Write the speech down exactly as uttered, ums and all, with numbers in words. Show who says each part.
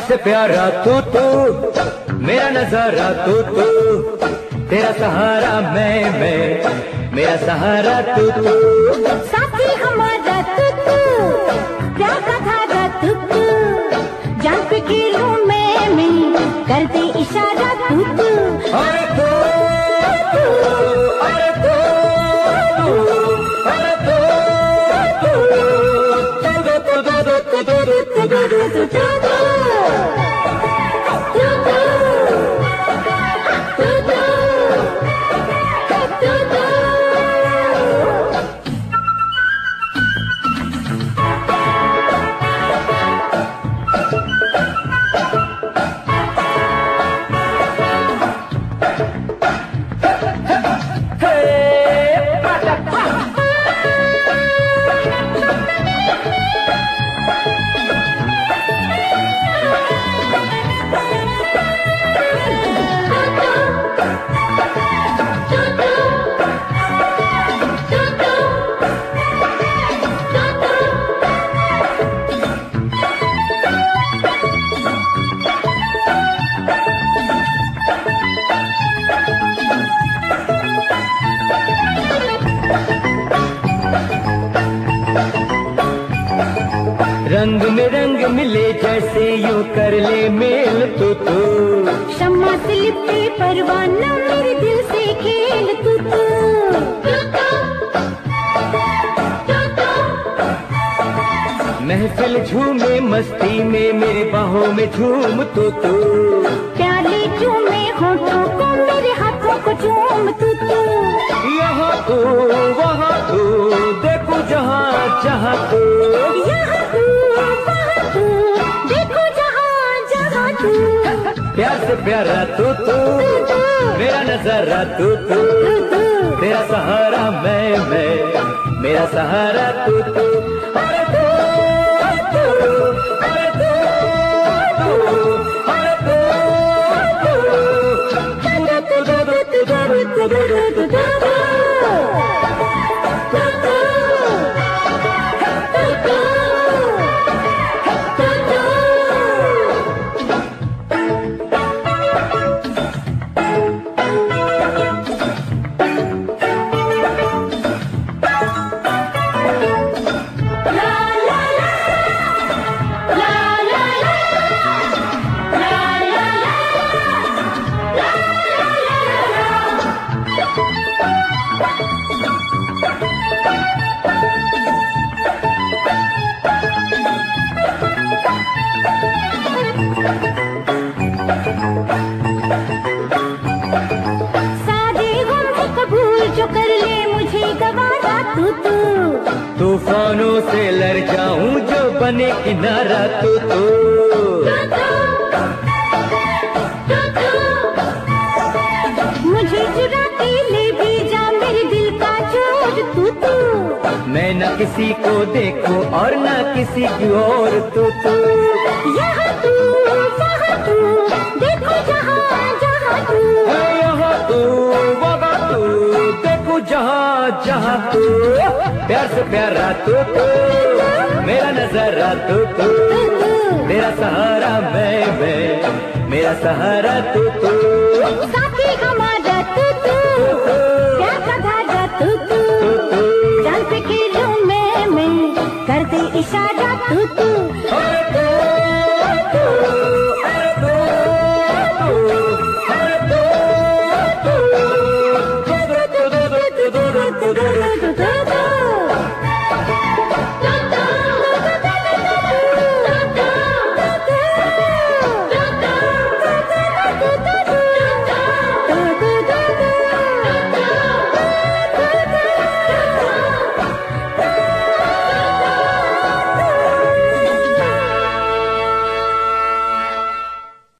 Speaker 1: से प्यारा तू तू, मेरा नजारा तू तू, तेरा सहारा मैं मैं, मेरा सहारा तू तू,
Speaker 2: साथी हमारा तू तू, प्यार का धागा तू तू, जान पे गिरूं मैं मैं, कर दे इशारा तू तू।
Speaker 1: अरे तू तू, अरे तू तू, अरे तू तू, तू तू तू तू तू तू तू तू तू। रंग में रंग मिले जैसे यूं कर ले मेल तू तू,
Speaker 2: शम्मा से लिपटे परवाना मेरे दिल से खेल तू तू।
Speaker 1: महफिल झूमे मस्ती में मेरे बाहों में झूम तू तू,
Speaker 2: प्याले झूमे होठों को मेरे हाथों को झूम तू तू।
Speaker 1: यहाँ तू वहाँ तू, देखो जहाँ जहाँ तू,
Speaker 2: यहाँ तू वहाँ तू, देखो जहाँ जहाँ तू।
Speaker 1: प्यार से प्यारा तू तू, मेरा नजारा तू तू, तेरा सहारा मैं मैं, मेरा सहारा तू तू। अरे तू तू, अरे तू तू, अरे तू तू, तू तू तू तू तू तू। तूफानों से लड़ जाऊं जो बने किनारा तू तू,
Speaker 2: मुझे चुरा के ले भी जा मेरे दिल का चोर तू तू।
Speaker 1: मैं न किसी को देखूं और न किसी की और तू तू,
Speaker 2: यहाँ तू वहाँ तू, देखो जहाँ जहाँ तू,
Speaker 1: यहाँ तू वहाँ तू, देखो जहाँ जहाँ तू। प्यार से प्यारा तू तू, मेरा नजारा तू तू, तेरा सहारा मैं मैं, मेरा सहारा तू तू।